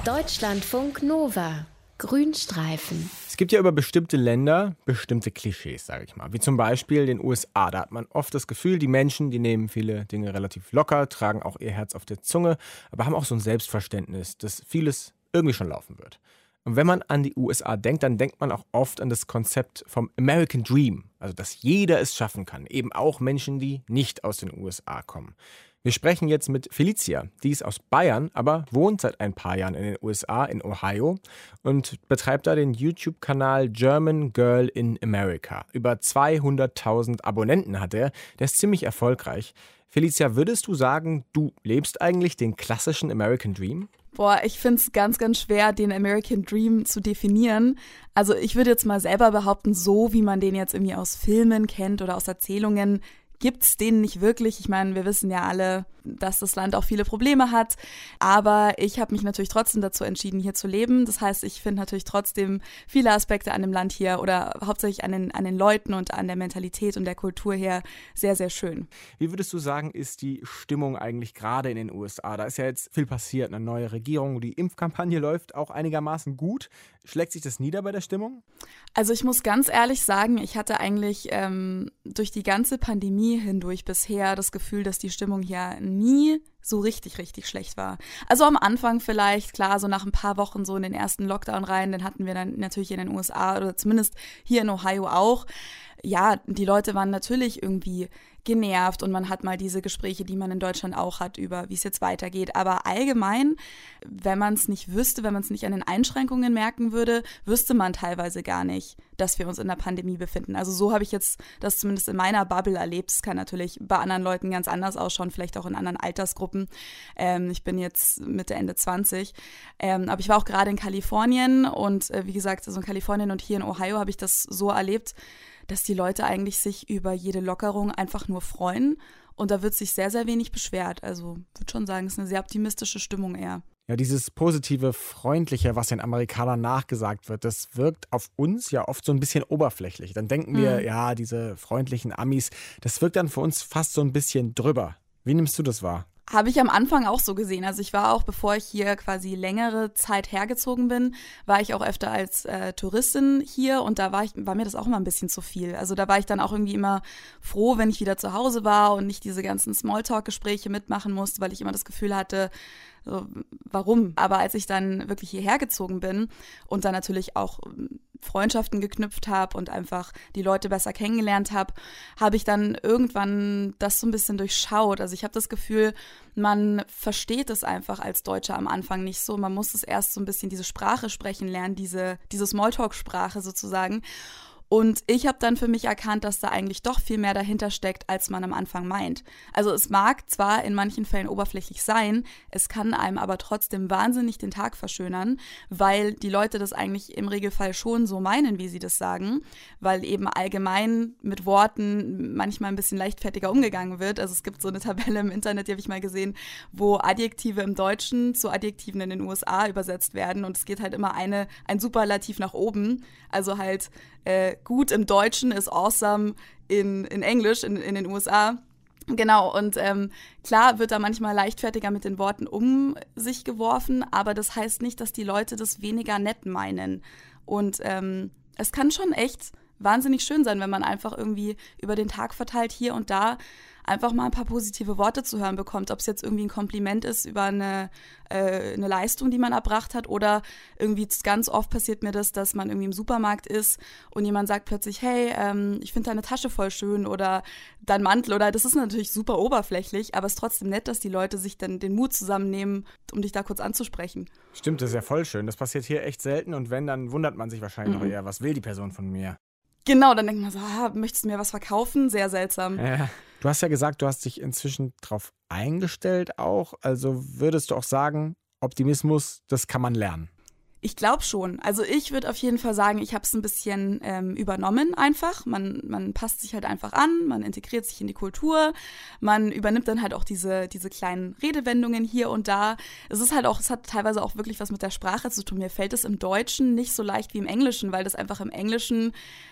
Deutschlandfunk Nova. Grünstreifen. Es gibt ja über bestimmte Länder bestimmte Klischees, sage ich mal. Wie zum Beispiel den USA. Da hat man oft das Gefühl, die Menschen, die nehmen viele Dinge relativ locker, tragen auch ihr Herz auf der Zunge, aber haben auch so ein Selbstverständnis, dass vieles irgendwie schon laufen wird. Und wenn man an die USA denkt, dann denkt man auch oft an das Konzept vom American Dream. Also, dass jeder es schaffen kann. Eben auch Menschen, die nicht aus den USA kommen. Wir sprechen jetzt mit Felicia. Die ist aus Bayern, aber wohnt seit ein paar Jahren in den USA, in Ohio und betreibt da den YouTube-Kanal German Girl in America. Über 200.000 Abonnenten hat er. Der ist ziemlich erfolgreich. Felicia, würdest du sagen, du lebst eigentlich den klassischen American Dream? Boah, ich finde es ganz, ganz schwer, den American Dream zu definieren. Also ich würde jetzt mal selber behaupten, so wie man den jetzt irgendwie aus Filmen kennt oder aus Erzählungen, gibt's den nicht wirklich. Ich meine, wir wissen ja alle, dass das Land auch viele Probleme hat. Aber ich habe mich natürlich trotzdem dazu entschieden, hier zu leben. Das heißt, ich finde natürlich trotzdem viele Aspekte an dem Land hier oder hauptsächlich an den Leuten und an der Mentalität und der Kultur her sehr, sehr schön. Wie würdest du sagen, ist die Stimmung eigentlich gerade in den USA? Da ist ja jetzt viel passiert, eine neue Regierung, die Impfkampagne läuft auch einigermaßen gut. Schlägt sich das nieder bei der Stimmung? Also ich muss ganz ehrlich sagen, ich hatte eigentlich durch die ganze Pandemie hindurch bisher das Gefühl, dass die Stimmung hier nie so richtig, richtig schlecht war. Also am Anfang vielleicht, klar, so nach ein paar Wochen so in den ersten Lockdown rein, den hatten wir dann natürlich in den USA oder zumindest hier in Ohio auch. Ja, die Leute waren natürlich irgendwie genervt und man hat mal diese Gespräche, die man in Deutschland auch hat, über wie es jetzt weitergeht. Aber allgemein, wenn man es nicht wüsste, wenn man es nicht an den Einschränkungen merken würde, wüsste man teilweise gar nicht, dass wir uns in der Pandemie befinden. Also so habe ich jetzt das zumindest in meiner Bubble erlebt. Es kann natürlich bei anderen Leuten ganz anders ausschauen, vielleicht auch in anderen Altersgruppen. Ich bin jetzt Mitte, Ende 20. Aber ich war auch gerade in Kalifornien und wie gesagt, also in Kalifornien und hier in Ohio habe ich das so erlebt, dass die Leute eigentlich sich über jede Lockerung einfach nur freuen. Und da wird sich sehr, sehr wenig beschwert. Also ich würde schon sagen, es ist eine sehr optimistische Stimmung eher. Ja, dieses positive, freundliche, was den Amerikanern nachgesagt wird, das wirkt auf uns ja oft so ein bisschen oberflächlich. Dann denken wir, ja, diese freundlichen Amis, das wirkt dann für uns fast so ein bisschen drüber. Wie nimmst du das wahr? Habe ich am Anfang auch so gesehen. Also ich war auch, bevor ich hier quasi längere Zeit hergezogen bin, war ich auch öfter als Touristin hier und da war mir das auch immer ein bisschen zu viel. Also da war ich dann auch irgendwie immer froh, wenn ich wieder zu Hause war und nicht diese ganzen Smalltalk-Gespräche mitmachen musste, weil ich immer das Gefühl hatte, so, warum? Aber als ich dann wirklich hierher gezogen bin und dann natürlich auch Freundschaften geknüpft habe und einfach die Leute besser kennengelernt habe, habe ich dann irgendwann das so ein bisschen durchschaut. Also ich habe das Gefühl, man versteht es einfach als Deutscher am Anfang nicht so. Man muss es erst so ein bisschen diese Sprache sprechen lernen, diese Smalltalk-Sprache sozusagen. Und ich habe dann für mich erkannt, dass da eigentlich doch viel mehr dahinter steckt, als man am Anfang meint. Also es mag zwar in manchen Fällen oberflächlich sein, es kann einem aber trotzdem wahnsinnig den Tag verschönern, weil die Leute das eigentlich im Regelfall schon so meinen, wie sie das sagen, weil eben allgemein mit Worten manchmal ein bisschen leichtfertiger umgegangen wird. Also es gibt so eine Tabelle im Internet, die habe ich mal gesehen, wo Adjektive im Deutschen zu Adjektiven in den USA übersetzt werden und es geht halt immer ein Superlativ nach oben, also halt gut im Deutschen ist awesome in Englisch, in den USA. Genau, und klar wird da manchmal leichtfertiger mit den Worten um sich geworfen, aber das heißt nicht, dass die Leute das weniger nett meinen. Und es kann schon echt wahnsinnig schön sein, wenn man einfach irgendwie über den Tag verteilt hier und da einfach mal ein paar positive Worte zu hören bekommt, ob es jetzt irgendwie ein Kompliment ist über eine Leistung, die man erbracht hat oder irgendwie ganz oft passiert mir das, dass man irgendwie im Supermarkt ist und jemand sagt plötzlich, hey, ich finde deine Tasche voll schön oder dein Mantel oder das ist natürlich super oberflächlich, aber es ist trotzdem nett, dass die Leute sich dann den Mut zusammennehmen, um dich da kurz anzusprechen. Stimmt, das ist ja voll schön. Das passiert hier echt selten und wenn, dann wundert man sich wahrscheinlich noch eher, was will die Person von mir? Genau, dann denkt man so, möchtest du mir was verkaufen? Sehr seltsam. Ja. Du hast ja gesagt, du hast dich inzwischen drauf eingestellt auch. Also würdest du auch sagen, Optimismus, das kann man lernen? Ich glaube schon. Also ich würde auf jeden Fall sagen, ich habe es ein bisschen übernommen einfach. Man passt sich halt einfach an, man integriert sich in die Kultur, man übernimmt dann halt auch diese kleinen Redewendungen hier und da. Es hat teilweise auch wirklich was mit der Sprache zu tun. Mir fällt es im Deutschen nicht so leicht wie im Englischen, weil das einfach im Englischen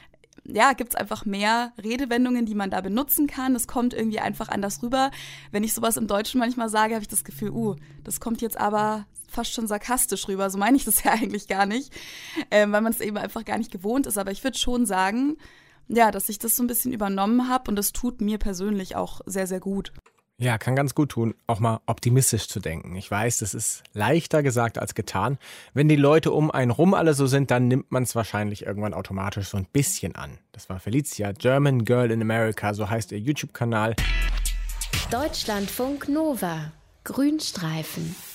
gibt es einfach mehr Redewendungen, die man da benutzen kann. Es kommt irgendwie einfach anders rüber. Wenn ich sowas im Deutschen manchmal sage, habe ich das Gefühl, das kommt jetzt aber fast schon sarkastisch rüber. So meine ich das ja eigentlich gar nicht, weil man es eben einfach gar nicht gewohnt ist. Aber ich würde schon sagen, ja, dass ich das so ein bisschen übernommen habe und das tut mir persönlich auch sehr, sehr gut. Ja, kann ganz gut tun, auch mal optimistisch zu denken. Ich weiß, das ist leichter gesagt als getan. Wenn die Leute um einen rum alle so sind, dann nimmt man es wahrscheinlich irgendwann automatisch so ein bisschen an. Das war Felicia, German Girl in America, so heißt ihr YouTube-Kanal. Deutschlandfunk Nova. Grünstreifen.